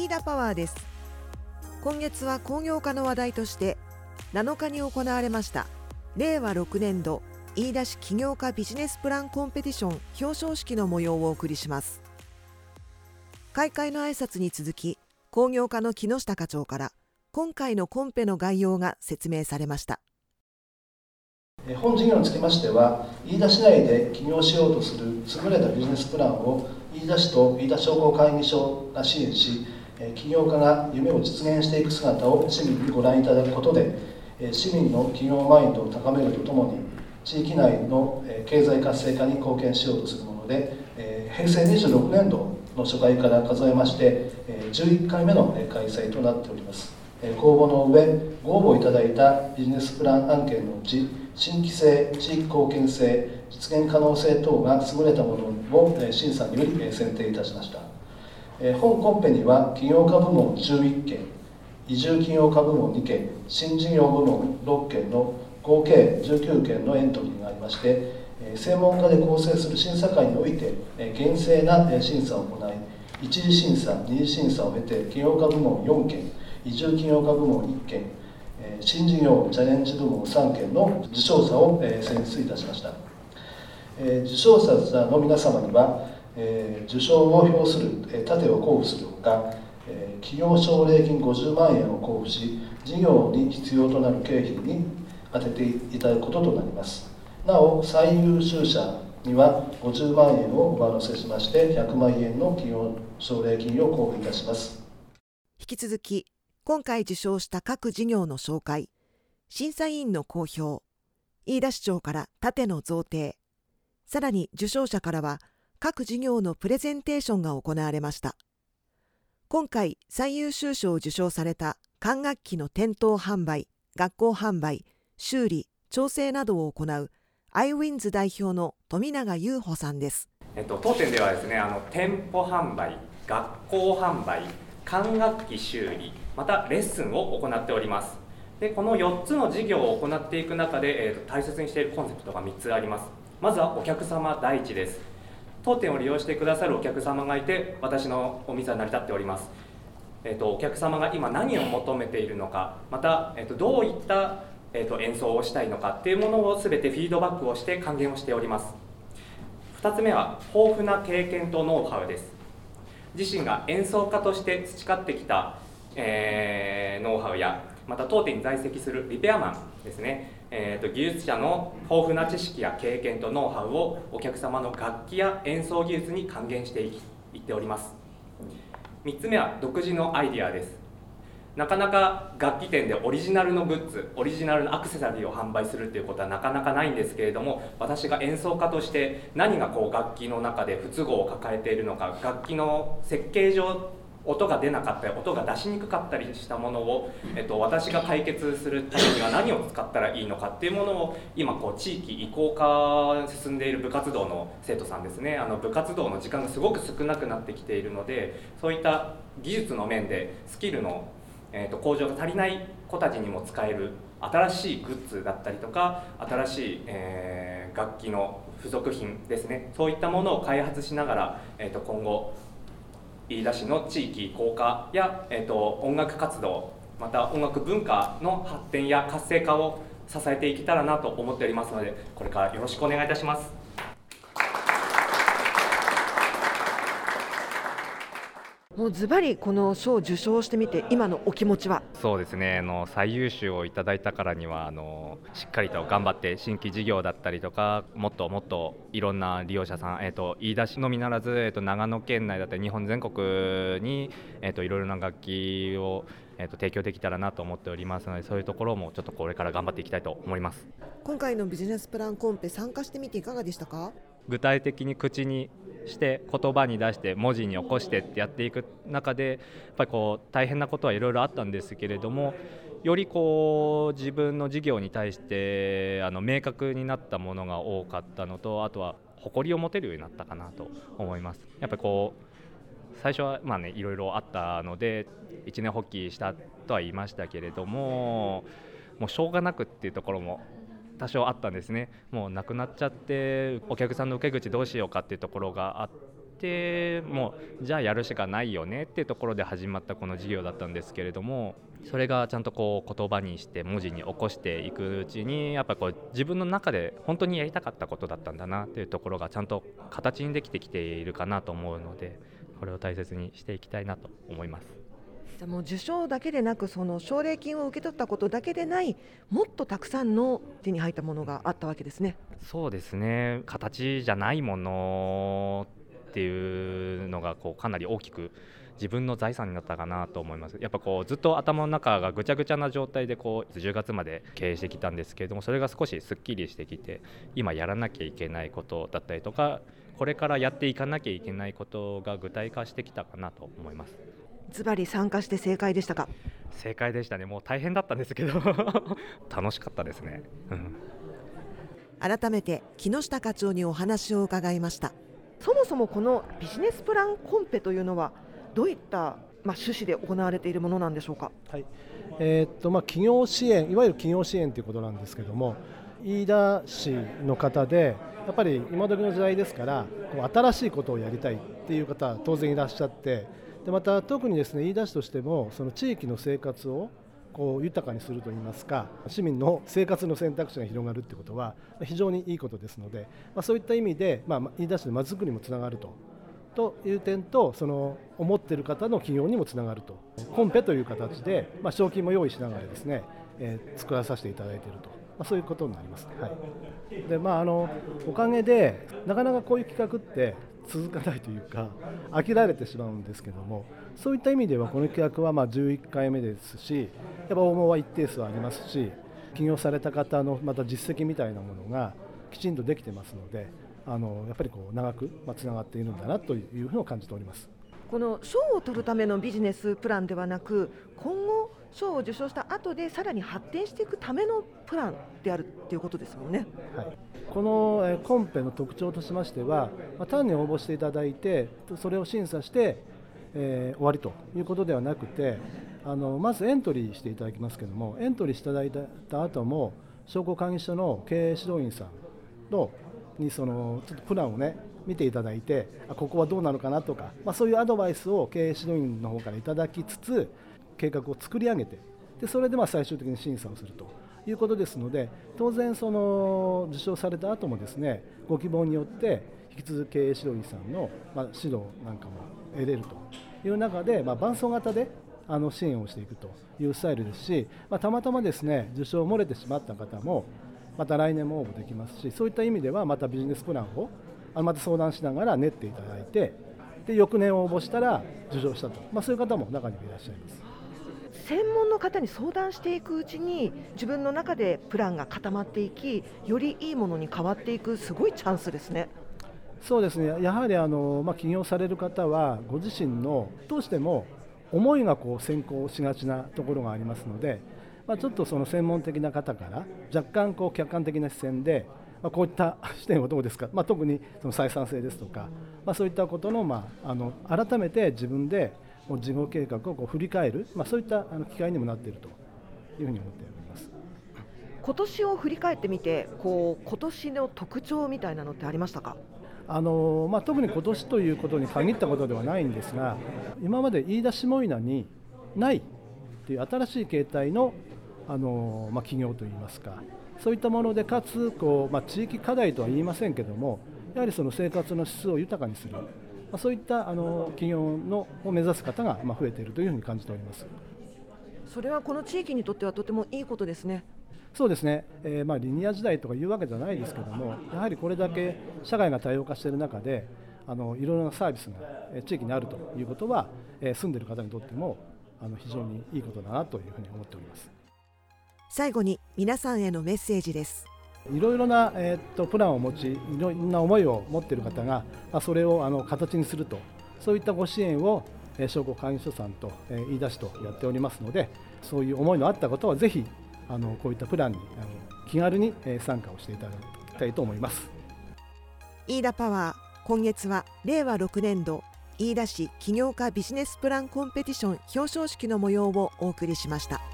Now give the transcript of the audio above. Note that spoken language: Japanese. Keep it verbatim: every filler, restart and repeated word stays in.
田パワーです。今月は工業化の話題としてなのかに行われましたれいわろくねんど飯田市起業家ビジネスプランコンペティション表彰式の模様をお送りします。開会の挨拶に続き、工業家の木下課長から今回のコンペの概要が説明されました。 本事業につきましては、飯田市内で起業しようとする優れたビジネスプランを飯田市と飯田商工会議所が支援し、起業家が夢を実現していく姿を市民にご覧いただくことで、市民の企業マインドを高めるとともに、地域内の経済活性化に貢献しようとするもので、へいせいにじゅうろくねんどの初回から数えましてじゅういっかいめの開催となっております。公募の上、ご応募いただいたビジネスプラン案件のうち、新規性、地域貢献性、実現可能性等が優れたものを審査により選定いたしました。本コンペには起業家部門じゅういっけん、移住起業家部門にけん、新事業部門ろっけんの合計じゅうきゅうけんのエントリーがありまして、専門家で構成する審査会において厳正な審査を行い、一次審査、二次審査を経て起業家部門よんけん、移住起業家部門いっけん、新事業チャレンジ部門さんけんの受賞者を選出いたしました。受賞者の皆様には、受賞を表する盾を交付するほか、企業奨励金ごじゅうまんえんを交付し、事業に必要となる経費に充てていただくこととなります。なお、最優秀者にはごじゅうまんえんを上乗せしましてひゃくまんえんの企業奨励金を交付いたします。 引き続き、今回受賞した各事業の紹介、審査委員の公表、飯田市長から盾の贈呈、さらに受賞者からは各事業のプレゼンテーションが行われました。今回最優秀賞を受賞された管楽器の店頭販売、学校販売、修理、調整などを行うアイウィンズ代表の富永優穂さんです。 えっと、当店ではですね、あの店舗販売、学校販売、管楽器修理、またレッスンを行っております。で、このよっつの事業を行っていく中で、えー、と大切にしているコンセプトがみっつあります。まずはお客様第一です。当店を利用してくださるお客様がいて、私のお店は成り立っております。えー、とお客様が今何を求めているのか、また、えー、とどういった、えー、と演奏をしたいのかっていうものを全てフィードバックをして還元をしております。ふたつめは豊富な経験とノウハウです。自身が演奏家として培ってきた、えー、ノウハウや、また当店に在籍するリペアマンですね、えー、と技術者の豊富な知識や経験とノウハウをお客様の楽器や演奏技術に還元していっております。みっつめは独自のアイデアです。なかなか楽器店でオリジナルのグッズ、オリジナルのアクセサリーを販売するということはなかなかないんですけれども、私が演奏家として何がこう楽器の中で不都合を抱えているのか、楽器の設計上音が出なかったり音が出しにくかったりしたものを、えっと、私が解決するためには何を使ったらいいのかっていうものを今こう地域移行化進んでいる部活動の生徒さんですね、あの部活動の時間がすごく少なくなってきているので、そういった技術の面でスキルの、えっと、向上が足りない子たちにも使える新しいグッズだったりとか、新しい、えー、楽器の付属品ですね、そういったものを開発しながら、えっと、今後飯田市の地域移行化や、えー、と音楽活動、また音楽文化の発展や活性化を支えていけたらなと思っておりますので、これからよろしくお願いいたします。 もうズバリこの賞を受賞してみて今のお気持ちは？ そうですね、あの最優秀をいただいたからにはあのしっかりと頑張って新規事業だったりとか、もっともっといろんな利用者さん、えー、と飯田市のみならず、えー、と長野県内だったり日本全国に、えー、といろいろな楽器を、えー、と提供できたらなと思っておりますので、そういうところもちょっとこれから頑張っていきたいと思います。 今回のビジネスプランコンペ参加してみていかがでしたか？ 具体的に口にして言葉に出して文字に起こしてってやっていく中で、やっぱりこう大変なことはいろいろあったんですけれども、よりこう自分の事業に対してあの明確になったものが多かったのと、あとは誇りを持てるようになったかなと思います。やっぱりこう最初はまあねいろいろあったので一年発起したとは言いましたけれども、もうしょうがなくっていうところも多少あったんですね。もうなくなっちゃってお客さんの受け口どうしようかっていうところがあって、もうじゃあやるしかないよねっていうところで始まったこの事業だったんですけれども、それがちゃんとこう言葉にして文字に起こしていくうちに、やっぱこう自分の中で本当にやりたかったことだったんだなっていうところがちゃんと形にできてきているかなと思うので、これを大切にしていきたいなと思います。 じゃあもう受賞だけでなく、その奨励金を受け取ったことだけでない、もっとたくさんの手に入ったものがあったわけですね。 そうですね、形じゃないものっていうのがこうかなり大きく自分の財産になったかなと思います。やっぱこうずっと頭の中がぐちゃぐちゃな状態でこうじゅうがつまで経営してきたんですけれども、それが少しすっきりしてきて、今やらなきゃいけないことだったりとか、これからやっていかなきゃいけないことが具体化してきたかなと思います。 ズバリ参加して正解でしたか？ 正解でしたね。もう大変だったんですけど楽しかったですね、うん、 改めて木下課長にお話を伺いました。そもそもこのビジネスプランコンペというのはどういった、まあ、趣旨で行われているものなんでしょうか？ はい、えーっとまあ、企業支援、いわゆる企業支援ということなんですけども、飯田市の方でやっぱり今時の時代ですから、こう新しいことをやりたいっていう方は当然いらっしゃって、でまた特にですね、飯田市としてもその地域の生活をこう豊かにするといいますか、市民の生活の選択肢が広がるということは非常にいいことですので、まあ、そういった意味で、まあ、飯田市のまちづくりにもつながるとという点と、その思っている方の企業にもつながると、コンペという形で、まあ、賞金も用意しながらですね、えー、作らさせていただいていると、まあ、そういうことになります。はい、でまあ、あのおかげでなかなかこういう企画って続かないというか飽きられてしまうんですけども、そういった意味ではこの企画はまあじゅういっかいめですし、やっぱ応募は一定数ありますし、起業された方のまた実績みたいなものがきちんとできてますので、あのやっぱりこう長くつながっているんだなというふうに感じております。 この賞を取るためのビジネスプランではなく、今後賞を受賞した後でさらに発展していくためのプランであるということですもんね。 はい、このコンペの特徴としましては、単に応募していただいてそれを審査して、えー、終わりということではなくて、あのまずエントリーしていただきますけれども、エントリーしていただいた後も商工会議所の経営指導員さんのにそのちょっとプランをね見ていただいて、ここはどうなのかなとか、まあ、そういうアドバイスを経営指導員の方からいただきつつ計画を作り上げて、でそれでまあ最終的に審査をするということですので、当然その受賞された後もですね、ご希望によって引き続き経営指導員さんのまあ指導なんかも得れるという中で、まあ伴走型であの支援をしていくというスタイルですし、まあ、たまたまですね受賞漏れてしまった方もまた来年も応募できますし、そういった意味ではまたビジネスプランをまた相談しながら練っていただいて、で翌年応募したら受賞したと、まあ、そういう方も中にはいらっしゃいます。 専門の方に相談していくうちに自分の中でプランが固まっていき、よりいいものに変わっていく、すごいチャンスですね。 そうですね、やはりあの、まあ、起業される方はご自身のどうしても思いがこう先行しがちなところがありますので、まあ、ちょっとその専門的な方から若干こう客観的な視線で、まあ、こういった視点はどうですか、まあ、特にその採算性ですとか、まあ、そういったことの、まあ、あの改めて自分で事業計画をこう振り返る、まあ、そういったあの機会にもなっているというふうに思っております。 今年を振り返ってみて、こう今年の特徴みたいなのってありましたか？ あのまあ、特に今年ということに限ったことではないんですが、今まで飯田下伊那にないという新しい形態の、あの、まあ、企業といいますか、そういったものでかつこう、まあ、地域課題とは言いませんけども、やはりその生活の質を豊かにする、まあ、そういったあの企業のを目指す方がまあ増えているというふうに感じております。 それはこの地域にとってはとてもいいことですね。 そうですね、えーまあ、リニア時代とかいうわけじゃないですけども、やはりこれだけ社会が多様化している中で、あのいろいろなサービスが地域にあるということは、えー、住んでいる方にとってもあの非常にいいことだなというふうに思っております。 最後に皆さんへのメッセージです。 いろいろな、えー、っとプランを持ち、いろんな思いを持っている方が、まあ、それをあの形にすると、そういったご支援を、えー、商工会議所さんと、えー、飯田市とやっておりますので、そういう思いのあった方はぜひあのこういったプランにあの気軽に、えー、参加をしていただきたいと思います。 飯田パワー、今月はれいわろくねんど飯田市起業家ビジネスプランコンペティション表彰式の模様をお送りしました。